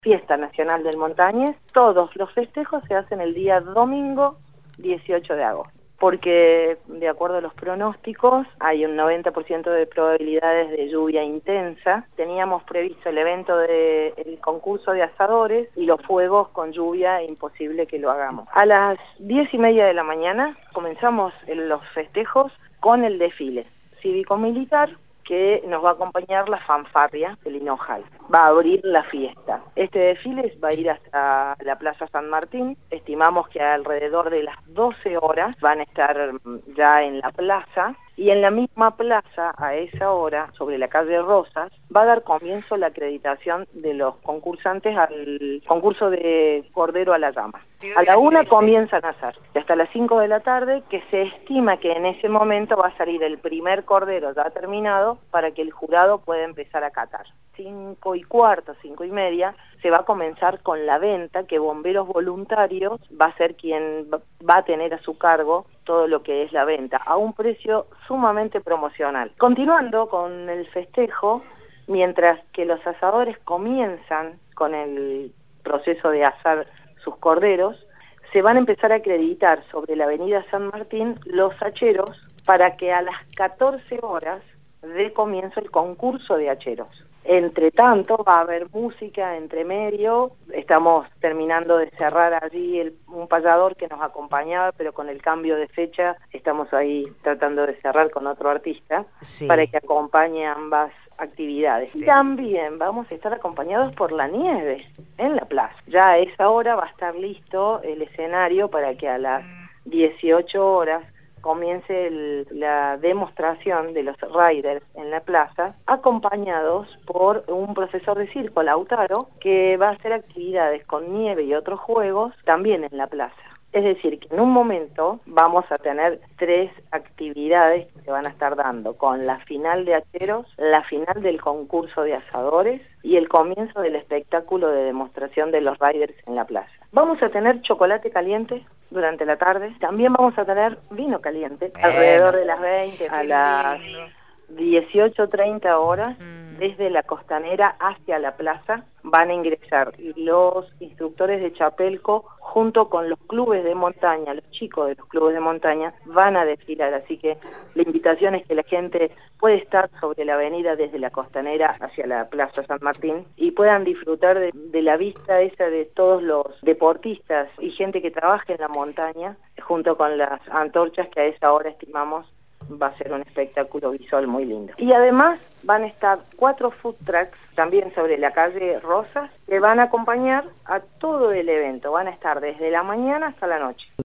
Fiesta Nacional del Montañés. Todos los festejos se hacen el día domingo 18 de agosto, porque de acuerdo a los pronósticos hay un 90% de probabilidades de lluvia intensa. Teníamos previsto el evento del concurso de asadores y los fuegos con lluvia, imposible que lo hagamos. A las 10:30 de la mañana comenzamos los festejos con el desfile cívico-militar, que nos va a acompañar la fanfarria del Hinojal. Va a abrir la fiesta. Este desfile va a ir hasta la Plaza San Martín. Estimamos que alrededor de las 12 horas van a estar ya en la plaza, y en la misma plaza, a esa hora, sobre la calle Rosas, va a dar comienzo la acreditación de los concursantes al concurso de Cordero a la Llama. A la 1 comienzan a hacer, y hasta las 5 de la tarde, que se estima que en ese momento va a salir el primer cordero ya terminado para que el jurado pueda empezar a catar. 5:15, 5:30, se va a comenzar con la venta, que Bomberos Voluntarios va a ser quien va a tener a su cargo todo lo que es la venta, a un precio sumamente promocional. Continuando con el festejo, mientras que los asadores comienzan con el proceso de asar sus corderos, se van a empezar a acreditar sobre la avenida San Martín los hacheros para que a las 14 horas dé comienzo el concurso de hacheros. Entre tanto va a haber música entre medio. Estamos terminando de cerrar allí un payador que nos acompañaba, pero con el cambio de fecha estamos ahí tratando de cerrar con otro artista, sí, para que acompañe ambas actividades. Y también vamos a estar acompañados por la nieve en la plaza. Ya a esa hora va a estar listo el escenario para que a las 18 horas comience la demostración de los riders en la plaza, acompañados por un profesor de circo, Lautaro, que va a hacer actividades con nieve y otros juegos también en la plaza. Es decir, que en un momento vamos a tener 3 actividades que se van a estar dando, con la final de hacheros, la final del concurso de asadores y el comienzo del espectáculo de demostración de los riders en la plaza. Vamos a tener chocolate caliente durante la tarde, también vamos a tener vino caliente, alrededor de las 20, a las 18:30 horas, desde la costanera hacia la plaza, van a ingresar los instructores de Chapelco junto con los clubes de montaña, los chicos de los clubes de montaña van a desfilar, así que la invitación es que la gente puede estar sobre la avenida desde la costanera hacia la Plaza San Martín y puedan disfrutar de la vista esa de todos los deportistas y gente que trabaja en la montaña, junto con las antorchas que a esa hora estimamos va a ser un espectáculo visual muy lindo. Y además van a estar 4 food trucks también sobre la calle Rosas que van a acompañar a todo el evento, van a estar desde la mañana hasta la noche.